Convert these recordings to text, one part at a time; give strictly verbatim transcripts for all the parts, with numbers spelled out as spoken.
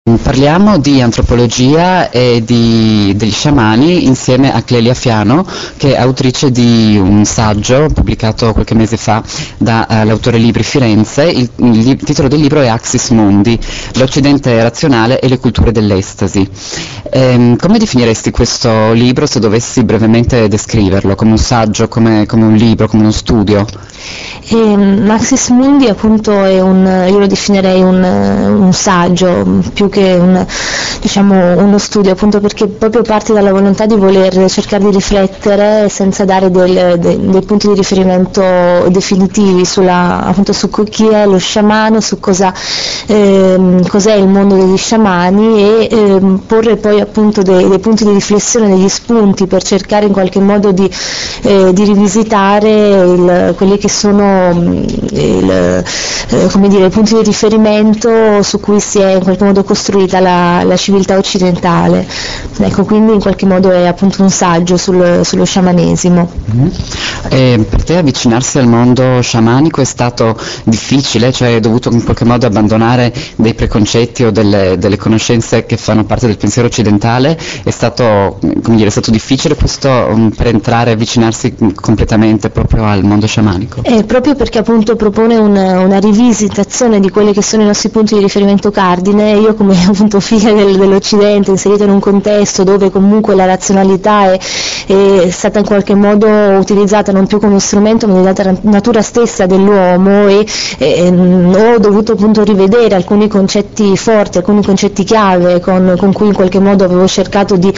Parliamo di antropologia e di, degli sciamani insieme a Clelia Fiano, che è autrice di un saggio pubblicato qualche mese fa dall'autore Libri Firenze. Il, il titolo del libro è Axis Mundi, l'Occidente razionale e le culture dell'estasi. Ehm, come definiresti questo libro se dovessi brevemente descriverlo? Come un saggio, come, come un libro, come uno studio? E Axis Mundi appunto è un, io lo definirei un, un saggio più che un, diciamo, uno studio, appunto perché proprio parte dalla volontà di voler cercare di riflettere senza dare del, de, dei punti di riferimento definitivi sulla, appunto, su chi è lo sciamano, su cosa, eh, cos'è il mondo degli sciamani e eh, porre poi appunto dei, dei punti di riflessione, degli spunti per cercare in qualche modo di, eh, di rivisitare il, quelli che sono il, eh, come dire, i punti di riferimento su cui si è in qualche modo costruita la, la civiltà occidentale. Ecco, quindi in qualche modo è appunto un saggio sul, sullo sciamanesimo. Mm-hmm. E per te avvicinarsi al mondo sciamanico è stato difficile? Cioè hai dovuto in qualche modo abbandonare dei preconcetti o delle, delle conoscenze che fanno parte del pensiero occidentale? È stato, come dire, è stato difficile questo um, per entrare e avvicinarsi completamente proprio al mondo sciamanico? Eh, proprio perché appunto propone una, una rivisitazione di quelli che sono i nostri punti di riferimento cardine. Io come appunto figlia del, dell'Occidente, inserita in un contesto dove comunque la razionalità è, è stata in qualche modo utilizzata non più come strumento ma della natura stessa dell'uomo, e, e ho dovuto appunto rivedere alcuni concetti forti, alcuni concetti chiave con, con cui in qualche modo avevo cercato di,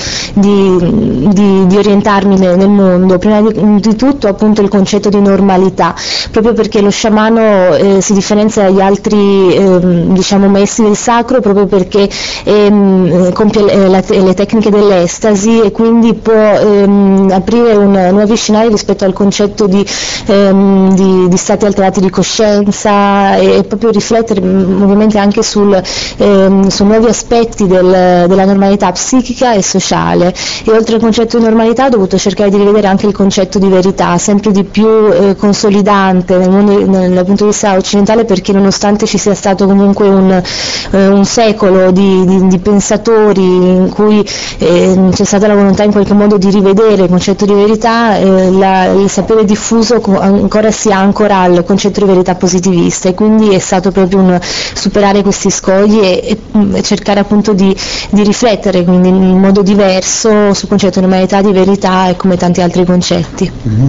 di, di, di orientarmi nel, nel mondo. Prima di, di tutto appunto il concetto di normalità, proprio perché lo sciamano eh, si differenzia dagli altri eh, diciamo maestri del sacro proprio perché ehm, compie le, la, le tecniche dell'estasi e quindi può ehm, aprire un, nuovi scenari rispetto al concetto di, ehm, di, di stati alterati di coscienza e, e proprio riflettere ovviamente anche sul, ehm, su nuovi aspetti del, della normalità psichica e sociale. E oltre al concetto di normalità ho dovuto cercare di rivedere anche il concetto di verità, sempre di più eh, consolidante nel mondo, nel, dal punto di vista occidentale, perché nonostante ci sia stato comunque un, eh, un secolo di, di, di pensatori in cui eh, c'è stata la volontà in qualche modo di rivedere il concetto di verità, eh, la, il sapere diffuso ancora si ancora al concetto di verità positivista, e quindi è stato proprio un superare questi scogli e, e cercare appunto di, di riflettere quindi in modo diverso sul concetto di normalità, di verità e come tanti altri concetti. Mm-hmm.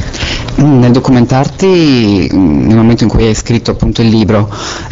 Nel documentarti, nel momento in cui hai scritto appunto il libro,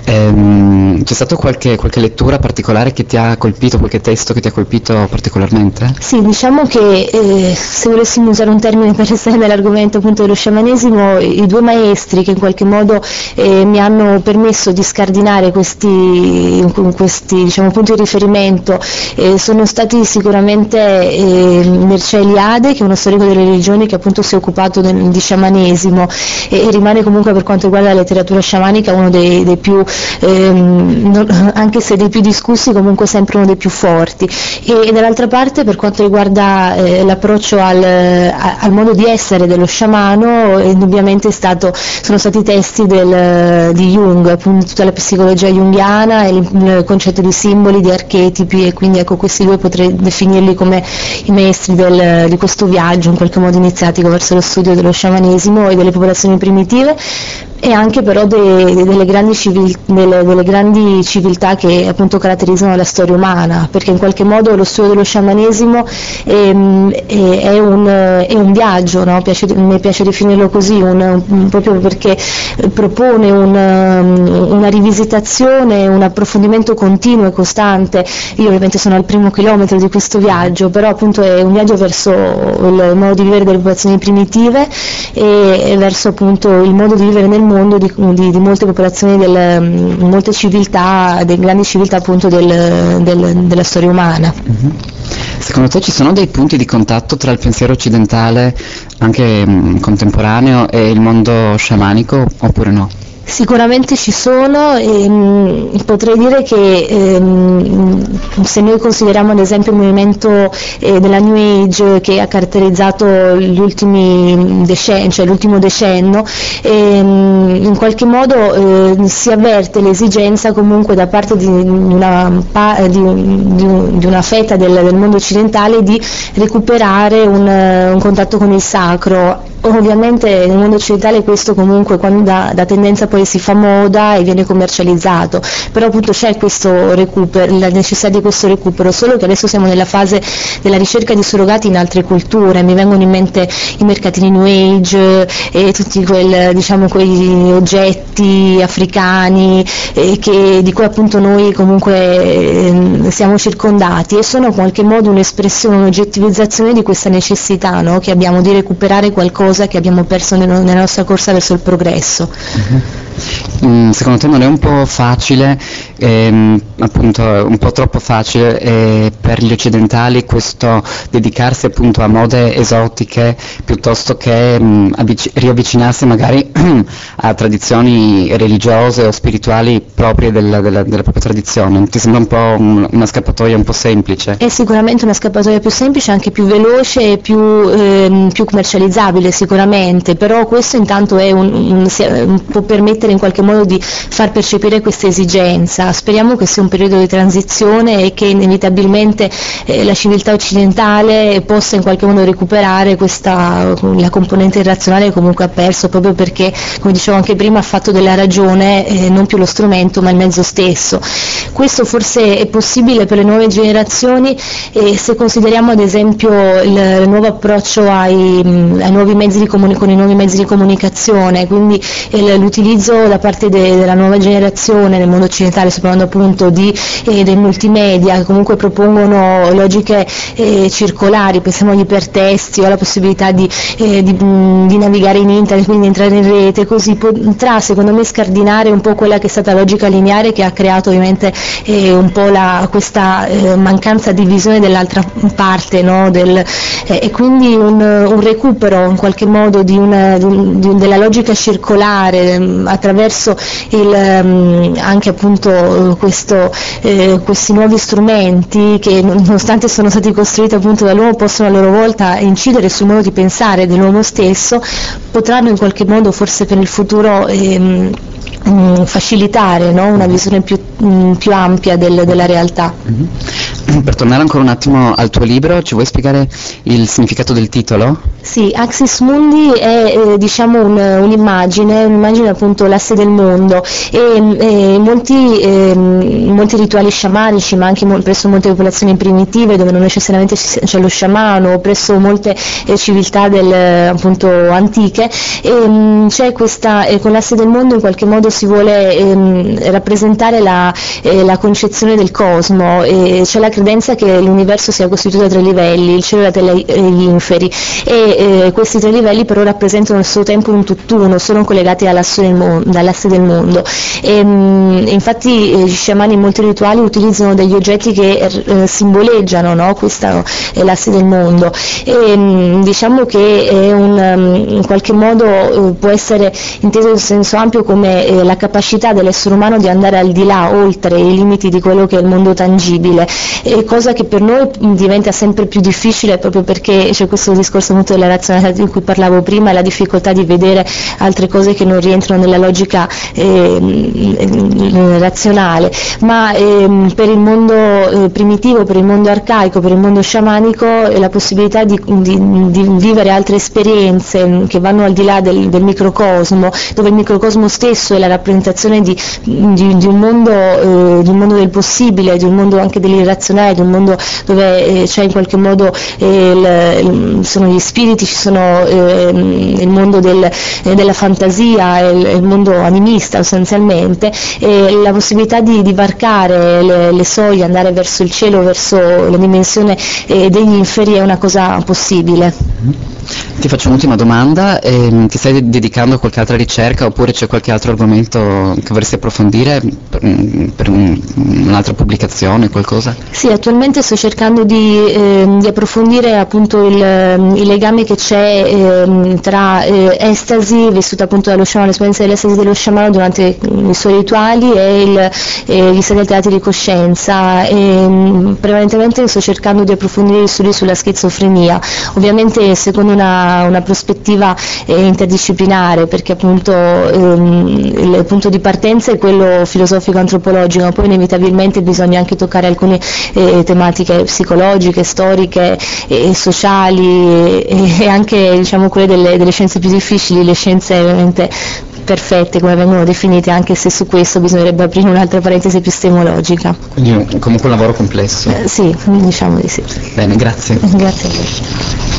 ehm, c'è stata qualche, qualche lettura particolare che ti ha colpito, qualche testo che ti ha colpito particolarmente? Sì, diciamo che eh, se volessimo usare un termine per restare nell'argomento appunto dello sciamanesimo, i due maestri che in qualche modo eh, mi hanno permesso di scardinare questi, questi diciamo, punti di riferimento eh, sono stati sicuramente eh, Mircea Eliade, che è uno storico delle religioni che appunto si è occupato del, di sciamanesimo e, e rimane comunque per quanto riguarda la letteratura sciamanica uno dei, dei più, ehm, non, anche se dei più discussi, comunque sempre uno dei più forti. E, e dall'altra parte per quanto riguarda eh, l'approccio al, a, al modo di essere dello sciamano, eh, indubbiamente è stato, sono stati i testi del, di Jung, appunto tutta la psicologia junghiana e il, il concetto di simboli, di archetipi, e quindi ecco questi due potrei definirli come i maestri del, di questo viaggio in qualche modo iniziatico verso lo studio dello sciamanesimo e delle popolazioni primitive, e anche però de, de, delle, grandi civil, delle, delle grandi civiltà che appunto caratterizzano la storia umana, perché in qualche modo lo studio dello sciamanesimo è, è, è, un, è un viaggio, no? Piace, mi piace definirlo così, un, un, proprio perché propone un, una rivisitazione, un approfondimento continuo e costante. Io ovviamente sono al primo chilometro di questo viaggio, però appunto è un viaggio verso il modo di vivere delle popolazioni primitive e, e verso appunto il modo di vivere nel mondo di, di, di molte popolazioni, del, molte civiltà, delle grandi civiltà appunto del, del, della storia umana. Mm-hmm. Secondo te ci sono dei punti di contatto tra il pensiero occidentale, anche mh, contemporaneo, e il mondo sciamanico, oppure no? Sicuramente ci sono, e, mh, potrei dire che ehm, se noi consideriamo ad esempio il movimento eh, della New Age che ha caratterizzato gli ultimi decenni, cioè l'ultimo decennio, ehm, in qualche modo eh, si avverte l'esigenza comunque da parte di una, di un, di un, di una fetta del, del mondo occidentale di recuperare un, un contatto con il sacro. Ovviamente nel mondo occidentale questo comunque quando da, da tendenza poi si fa moda e viene commercializzato, però appunto c'è questo recupero, la necessità di questo recupero, solo che adesso siamo nella fase della ricerca di surrogati in altre culture, mi vengono in mente i mercatini New Age e tutti quel, diciamo, quegli oggetti africani eh, che, di cui appunto noi comunque eh, siamo circondati, e sono in qualche modo un'espressione, un'oggettivizzazione di questa necessità, no? Che abbiamo di recuperare qualcosa che abbiamo perso nella nostra corsa verso il progresso. Uh-huh. Mm, secondo te non è un po' facile, ehm, appunto un po' troppo facile eh, per gli occidentali questo dedicarsi appunto a mode esotiche piuttosto che mh, avvic- riavvicinarsi magari a tradizioni religiose o spirituali proprie della, della, della propria tradizione? Ti sembra un po' un, una scappatoia un po' semplice? È sicuramente una scappatoia più semplice, anche più veloce e più, ehm, più commercializzabile sicuramente, però questo intanto è un, un, un, può permettere in qualche modo di far percepire questa esigenza. Speriamo che sia un periodo di transizione e che inevitabilmente eh, la civiltà occidentale possa in qualche modo recuperare questa, la componente irrazionale che comunque ha perso, proprio perché, come dicevo anche prima, ha fatto della ragione eh, non più lo strumento ma il mezzo stesso. Questo forse è possibile per le nuove generazioni e se consideriamo ad esempio il, il nuovo approccio ai, ai nuovi mezzi di comuni- con i nuovi mezzi di comunicazione, quindi eh, l'utilizzo da parte de, della nuova generazione nel mondo occidentale, sto parlando appunto di, eh, dei multimedia che comunque propongono logiche eh, circolari, pensiamo agli ipertesti o alla possibilità di, eh, di, di navigare in internet, quindi entrare in rete, così potrà secondo me scardinare un po' quella che è stata la logica lineare che ha creato ovviamente eh, un po' la, questa eh, mancanza di visione dell'altra parte, no? Del, eh, e quindi un, un recupero in qualche modo di una, di, di, della logica circolare mh, attraverso il, mh, anche appunto questo, eh, questi nuovi strumenti che nonostante sono stati costruiti appunto dall'uomo possono a loro volta incidere sul modo di pensare dell'uomo stesso, potranno in qualche modo forse per il futuro ehm, mh, facilitare, no? Una visione più, mh, più ampia del, della realtà. Mm-hmm. Per tornare ancora un attimo al tuo libro, ci vuoi spiegare il significato del titolo? Sì, Axis Mundi è eh, diciamo un, un'immagine, un'immagine appunto l'asse del mondo e, e molti, eh, molti rituali sciamanici, ma anche mo- presso molte popolazioni primitive dove non necessariamente c'è lo sciamano, presso molte eh, civiltà del, appunto antiche, e, mh, c'è questa, eh, con l'asse del mondo in qualche modo si vuole ehm, rappresentare la, eh, la concezione del cosmo, e c'è la credenza che l'universo sia costituito da tre livelli, il cielo, la terra e gli inferi, e eh, questi tre livelli però rappresentano al suo tempo un tutt'uno, sono collegati dall'asse del mondo, dall'asse del mondo. E, mh, infatti eh, gli sciamani in molti rituali utilizzano degli oggetti che eh, simboleggiano, no? Questo è l'asse del mondo, e mh, diciamo che è un, um, in qualche modo eh, può essere inteso in senso ampio come eh, la capacità dell'essere umano di andare al di là, oltre i limiti di quello che è il mondo tangibile, e cosa che per noi diventa sempre più difficile proprio perché c'è questo discorso molto della razionalità di cui parlavo prima, e la difficoltà di vedere altre cose che non rientrano nella logica eh, razionale, ma eh, per il mondo eh, primitivo, per il mondo arcaico, per il mondo sciamanico eh, la possibilità di, di, di vivere altre esperienze che vanno al di là del, del microcosmo, dove il microcosmo stesso è la rappresentazione di, di, di, un mondo, eh, di un mondo del possibile, di un mondo anche dell'irrazionale, di un mondo dove eh, c'è in qualche modo eh, il, sono gli spiriti, ci sono eh, il mondo del, eh, della fantasia, il, il mondo animista sostanzialmente, e la possibilità di, di varcare le, le soglie, andare verso il cielo, verso la dimensione eh, degli inferi è una cosa possibile. Ti faccio un'ultima domanda, eh, ti stai dedicando a qualche altra ricerca oppure c'è qualche altro argomento che vorresti approfondire per, per un, un'altra pubblicazione, qualcosa? Sì, attualmente sto cercando di, eh, di approfondire appunto il, il legame che c'è eh, tra eh, estasi vissuta appunto dallo sciamano, l'esperienza dell'estasi dello sciamano durante i suoi rituali e il, eh, gli stati alterati di coscienza. E, prevalentemente sto cercando di approfondire gli studi sulla schizofrenia, ovviamente secondo una, una prospettiva eh, interdisciplinare, perché appunto ehm, il punto di partenza è quello filosofico-antropologico, ma poi inevitabilmente bisogna anche toccare alcune eh, tematiche psicologiche, storiche e sociali e, e anche diciamo quelle delle, delle scienze più difficili, le scienze veramente perfette come vengono definite, anche se su questo bisognerebbe aprire un'altra parentesi epistemologica. Quindi comunque un lavoro complesso. Eh, sì, diciamo di sì. Bene, grazie. Grazie a voi.